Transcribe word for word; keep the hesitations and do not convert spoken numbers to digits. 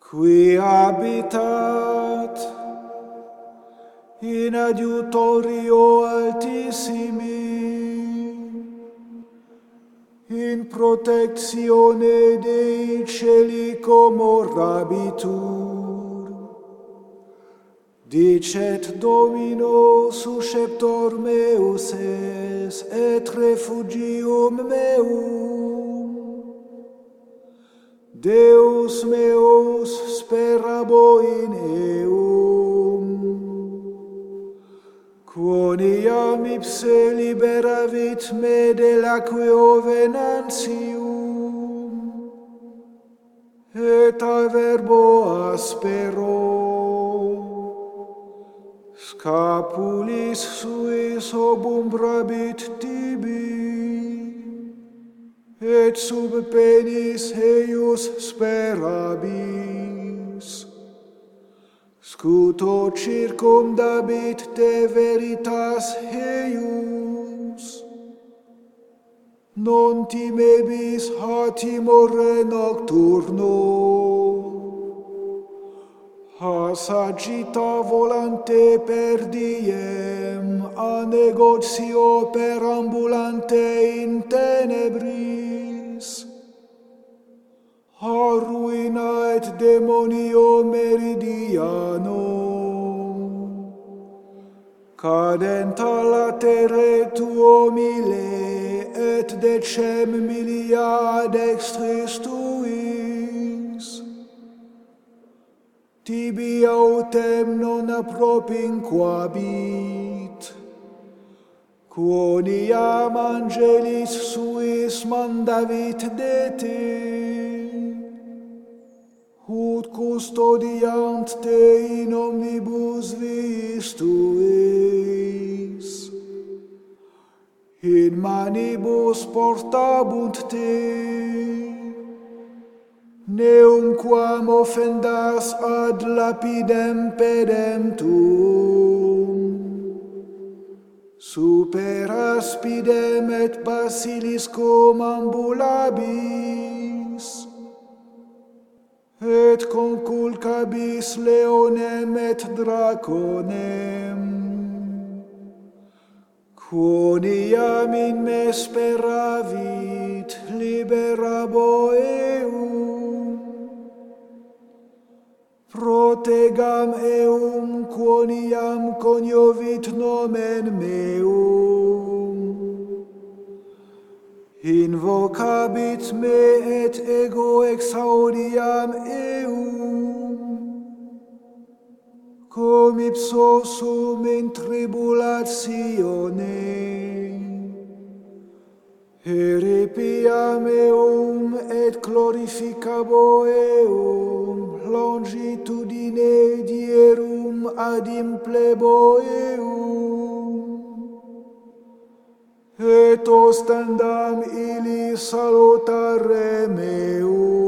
qui habitat in adiutorio altissimi, in protezione dei cieli comorabitur, dicet Domino susceptor meus es et refugium meum, Deus meus sperabo in eum, quoniam ipse liberavit me de laqueo venantium, et a verbo aspero, scapulis suis obumbrabit tibi, et sub penis eius sperabis. Scuto circumdabit te veritas eius, non timebis hatimore nocturno, a saggita volante per diem, a negotio perambulante in tenebris, a ruina et demonio meridiano, cadent a latere tuo mille et decem milia ad extris tuis, tibi autem non appropinquabit, quoniam angelis suis mandavit de te, ut custodiant te in omnibus viis tuis, in manibus portabunt te, neumquam offendas ad lapidem pedem tuum, super aspidem et basiliscum ambulabis, et conculcabis leonem et draconem, quoniam in me speravit liberabo eum, protegam eum quoniam coniovit nomen meum, invocabit me et ego exaudiam eum, cum ipso sum in tribulatione, eripiam eum et glorificabo eum, longitudine dierum ad implebo eum, et ostendam illi salutare meum.